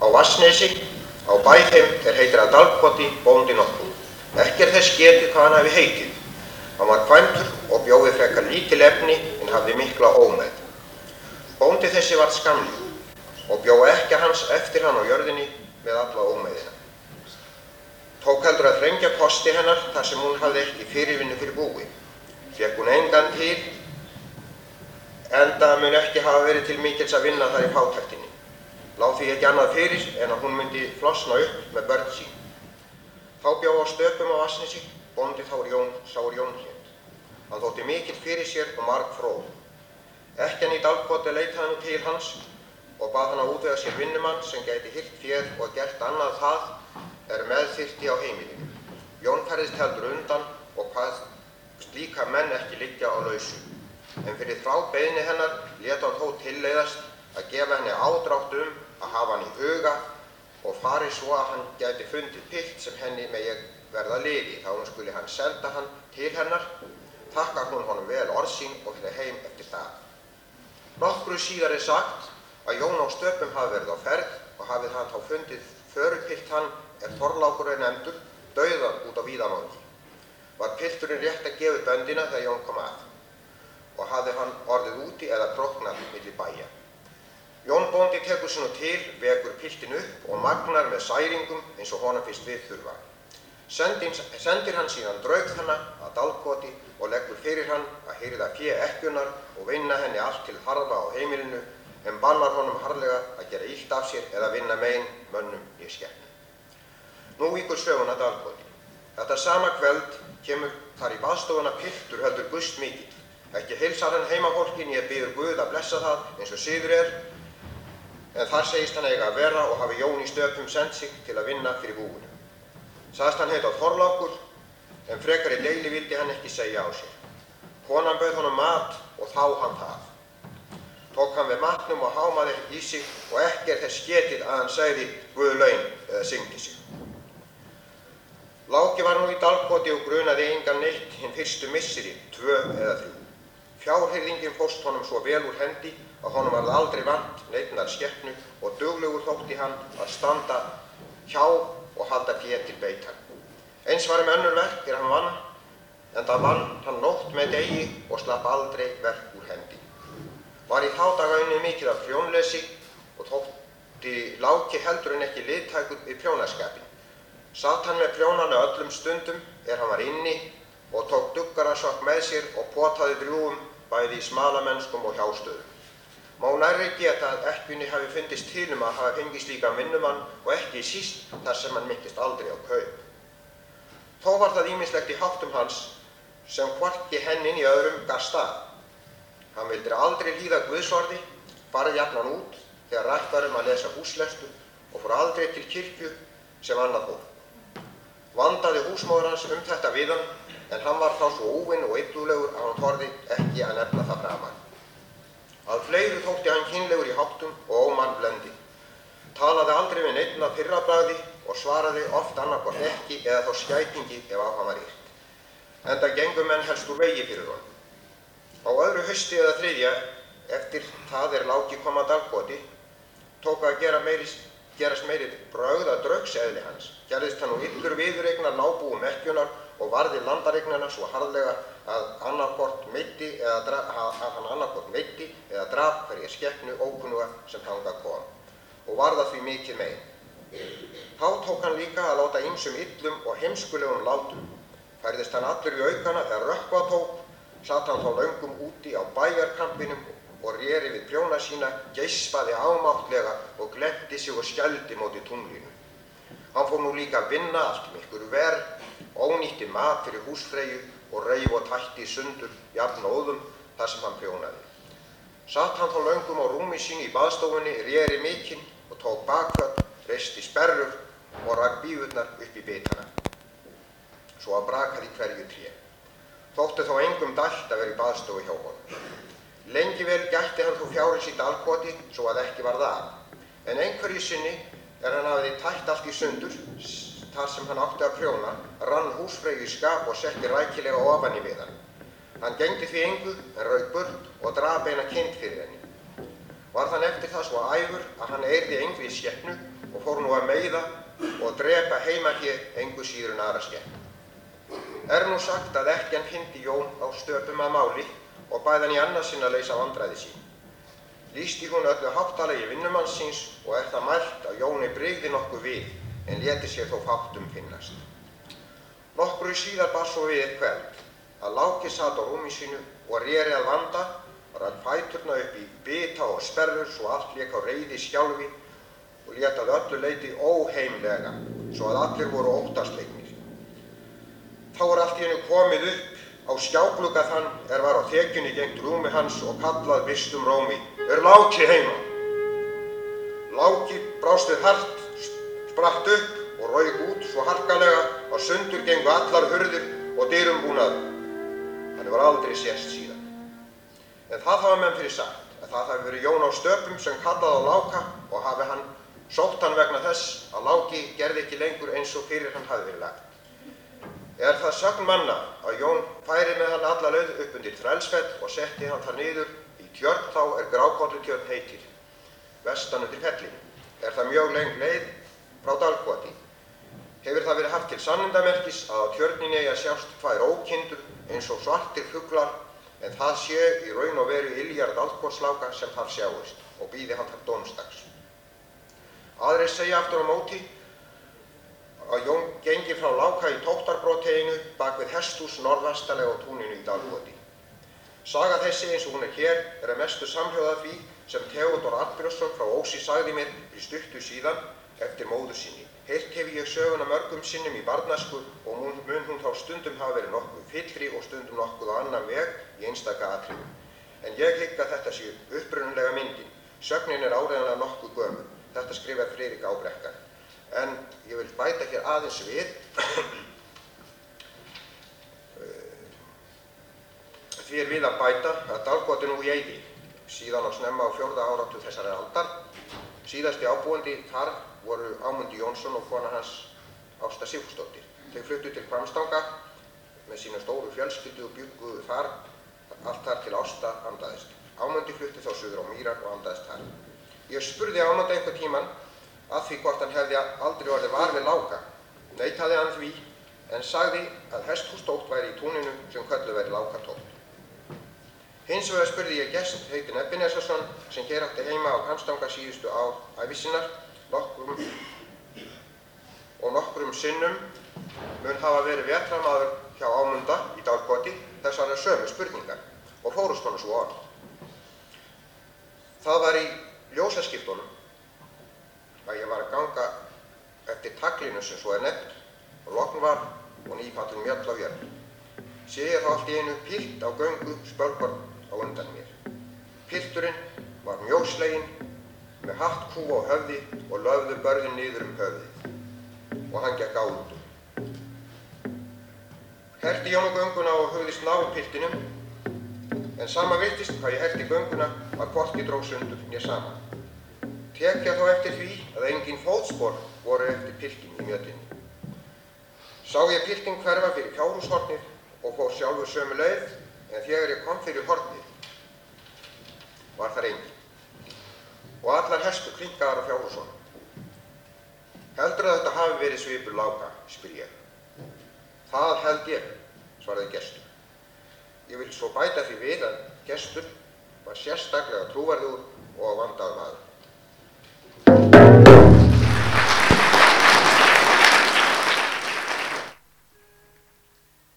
á Vatnsnesi, á bæ þeim heitir að Dalkoti bóndi nokkur. Ekki þess getið hvað hann hafi heitið. Hann var kvæntur og bjó við frekar lítil efni en hafði mikla ómæð. Bóndi þessi varð skammlíf og bjó ekkja hans eftir hann á jörðinni með alla ómæðina. Tók heldur að þrengja kosti hennar þar sem hún hafði ekki fyrirvinnu fyrir búi. Fékk hún engan til, enda mun ekki hafa verið til mikils að vinna þar í fátæktinni. Lá því ekki annað fyrir en að hún myndi flosna upp með börn sín. Þá bjó á Stöpum á Vatnsnesi bóndi sá Jón hét. Hann þótti mikill fyrir sér og margfróður. Ekkjan í Dalkoti leitaði nú til hans og bað hann að útvega sér vinnumann sem gæti hirt féð og gert annað það meðþyrfti á heimilinu. Jón færðist heldur undan og kvað slíka menn ekki liggja á lausu. En fyrir þrábeiðni hennar lét hann þó tilleiðast að gefa henni ádrátt að hafa hann í huga og fari svo að hann gæti fundið pilt sem henni megi verða lifi. Þá skuli hann senda hann til hennar, þakkar hún honum vel orð sín og fyrir heim eftir það. Nokkru síðar sagt að Jón á Stöpum hafi verið á ferð og hafið hann þá fundið förupilt hann Þorlákur nefndur, dauðan út á víðamangi. Var pilturinn rétt að gefa böndina þegar Jón kom að og hafði hann orðið úti eða brotnað milli bæja. Jón bóndi tekur sig nú til, vekur piltinn upp og magnar með særingum eins og honum fyrst við þurfa. Sendir hann síðan draug þennan að Dalkoti og leggur fyrir hann að hirða fé ekkjunnar og vinna henni allt til harða á heimilinu en bannar honum harðlega að gera illt af sér eða vinna megin mönnum í skepnu. Nú víkur sögun að Dalkoti. Þetta sama kvöld kemur þar í baðstofuna piltur heldur gust mikill. Ekki heilsar hann heimafólki né biður Guð að blessa það eins og siður en þar segist hann eiga að vera og hafi Jón í Stöpum sent sig til að vinna fyrir búinu. Sagðist hann heita Þorlákur en frekari deili vildi hann ekki segja á sér. Konan bauð honum mat og þá hann það. Tók hann við matnum og hámaði í sig og ekki þess getið að hann segði Guð laun eða syngdi sig. Láki var nú í Dalkoti og grunaði engan neitt hinn fyrstu misseri, 2 eða 3. Fjárhirðingin fórst honum svo vel úr hendi að honum varð aldrei vant neinnar skepnu og duglegur þótti hann að standa hjá og halda fé til beitar. Eins var önnur verk hann vann, enda vann hann nótt með degi og slapp aldrei verk úr hendi. Var í þá daga unnið mikið af prjónlesi og þótti Láki heldur en ekki liðtækur við prjónaskapinn. Satt hann með prjónana öllum stundum hann var inni og tók duggarasokk með sér og potaði drjúgum bæði í smalamennskum og hjástöðum. Má nærri geta að ekkjunni hafi fundist til að hafa fengið slíkan vinnumann og ekki síst þar sem hann minntist aldrei á kaup. Þó var það ýmislegt í háttum hans sem hvorki hennin í öðrum gaf stað. Hann vildi aldrei hlýða Guðsorði, farið jafnan út þegar rætt var að lesa húslestur og fór aldrei til kirkju sem annað fólk. Vandaði húsmóðir hans þetta við hann, en hann var þá svo óvinn og illulegur að hann þorði ekki að nefna það framan. Að fleiru þótti hann kynlegur í háttum og ómannblendi. Talaði aldrei við neinn að fyrrabragði og svaraði oft annaðhvort ekki eða þá skætingi ef á hann var yrt. Enda gengu menn helst úr vegi fyrir honum. Á öðru hausti eða þriðja, eftir það Láki kom að Dalkoti, tók að gerast meiri brögð að draugseðli hans. Gerðist hann nú illur viðureignar nábúum ekkjunnar og varði landareignina svo harðlega að hann annaðhvort meiddi eða drap hverja skepnu ókunnuga sem þangað kom og varða því mikið megin. Þá tók hann líka að láta ýmsum illum og heimskulegum látum. Færðist hann allur í aukana þegar rökkva tók, satt hann þá löngum úti á bæjarkampinum og réri við prjóna sína, geispaði ámáttlega og gletti sig og skældi móti tunglinu. Hann fór nú líka að vinna allt miklu verð, ónýtti mat fyrir húsfreyju og reif og tætti sundur jafn óðum þar sem hann prjónaði. Satt hann þá löngum á rúmi sínu í baðstofunni, réri mikinn og tók bakföll, reisti sperrur og rak bífurnar upp í bitana, svo að brakaði í hverju tré. Þótti þó engum dælt að vera í baðstofu hjá honum. Lengi vel gætti hann þó fjárins í Dalkoti svo að ekki varð af, en einhverju sinni hann hafði tætt allt í sundur, þar sem hann átti að prjóna, rann húsfreyju í skap og setti rækilega ofan í við hann. Hann gegndi því engu en rauk burt og drap eina kind fyrir henni. Var þann eftir það svo æfur að hann eyrði engri skepnu og fór nú að meiða og drepa heimafé engu síður en aðra skepnu. Nú sagt að ekkjan fyndi Jón á stöpum að máli og bæði hann í annað sinn að leysa vandræði sín. Lýsti hún öllu háttalagi vinnumanns síns og það mælt að Jóni brygði nokkuð við en léti sér þó fátt finnast. Nokkru síðar bar svo við kveld að Láki sat á rúmi sínu og réri að vanda, rak fæturna upp í bita og sperrur svo allt lék á reiði skjálfi og lét að öllu leyti óheimlega svo að allir voru óttaslegnir. Þá allt í einu komið upp á skjáglugga þann var á þekjunni gengt rúmi hans og kallað byrstum rómi: Láki heima? Láki brást við hart, spratt upp og rauk út svo harkalega að sundur gengu allar hurðir og dyrum búnaður. Hann var aldrei sést síðan. En það hafa menn fyrir sagt að það hafi verið Jón á stöpum sem kallaði á Láka og hafi hann sótt hann vegna þess að Láki gerði ekki lengur eins og fyrir hann hafi verið lagt. Það sögn manna að Jón færi með hann alla leið upp undir Þrælsfell og setti hann þar niður í tjörn þá Grákollutjörn heitir, vestan undir fellinu. Það mjög löng leið frá Dalkoti. Hefur það verið haft til sannindamerkis að á tjörninni eigi að sjást tvær ókindur eins og svartir fuglar, en það sé í raun og veru Iljar Dalkotsláka sem þar sjáist og bíði hann þar dómsdags. Aðrir segja aftur á móti að Jón gengi frá Láka í Tóttarbrotheginu bak við hesthús norðvestalega á túninu í Dalkoti. Saga þessi eins og hún hér að mestu samhljóða því sem Theodor Arnbjörnsson frá Ósi sagði mér í stuttu síðan eftir móður sinni. Heyrt hef ég söguna mörgum sinnum í barnæsku og mun hún þá stundum hafa verið nokkuð fyllri og stundum nokkuð á annan veg í einstaka atriðum. En ég hygg að þetta sé upprunalega myndin. Sögnin áreiðanlega nokkuð gömul. Þetta skrifar Friðrik á Brekkan. En ég vil bæta hér aðeins við því við að bæta að Dalkoti nú í eyði síðan á snemma á 4. áratug þessarar aldar. Síðasti ábúandi þar voru Ámundi Jónsson og kona hans Ásta Sigfúsdóttir. Þau fluttu til Hvammstanga með sína stóru fjölskyldu og bjuggu þar allt þar til Ásta andaðist. Ámundi flutti þá suður á Mýrar og andaðist þar. Ég spurði Ámunda einhvern tímann að því hvort hann hefði aldrei orðið var við Láka. Neitaði hann því en sagði að hesthústótt væri í túninu sem kölluð væri Lákatótt. Hins vegar spurði ég gest heitinn Ebbinessarsson sem hér átti heima á Hvammstanga síðustu ár ævi sinnar nokkrum sinnum mun hafa verið vetramaður hjá Ámunda í Dalkoti þessar sömu spurningar og fórust honum svo orð. Það var í ljósaskiptunum að ég var að ganga eftir taglinu sem svo nefnt og logn var og nýfallin mjöll á jörð. Sé ég þá allt í einu pilt á göngu spölkorn á undan mér. Pilturinn var mjósleginn með hattkúf á höfði og löfðu börðin niður höfðið og hann gekk á út. Herti Jón á gönguna og hugðist ná piltinum en sama virtist hvað ég herti gönguna að hvorki dró sundur né saman. Tek ég þó eftir því að engin fótspor voru eftir piltinn í mjöllinni. Sá ég piltinn hverfa fyrir fjárhúshornið og fór sjálfur sömu leið en þegar ég kom fyrir hornið var þar enginn og allar hestur klinkaðar á fjárhúsunum. Heldur að þetta hafi verið svipur Láka, spyr ég. Það held ég, svaraði Gestur. Ég vil svo bæta því við að Gestur var sérstaklega trúverðugur og vandaður maður.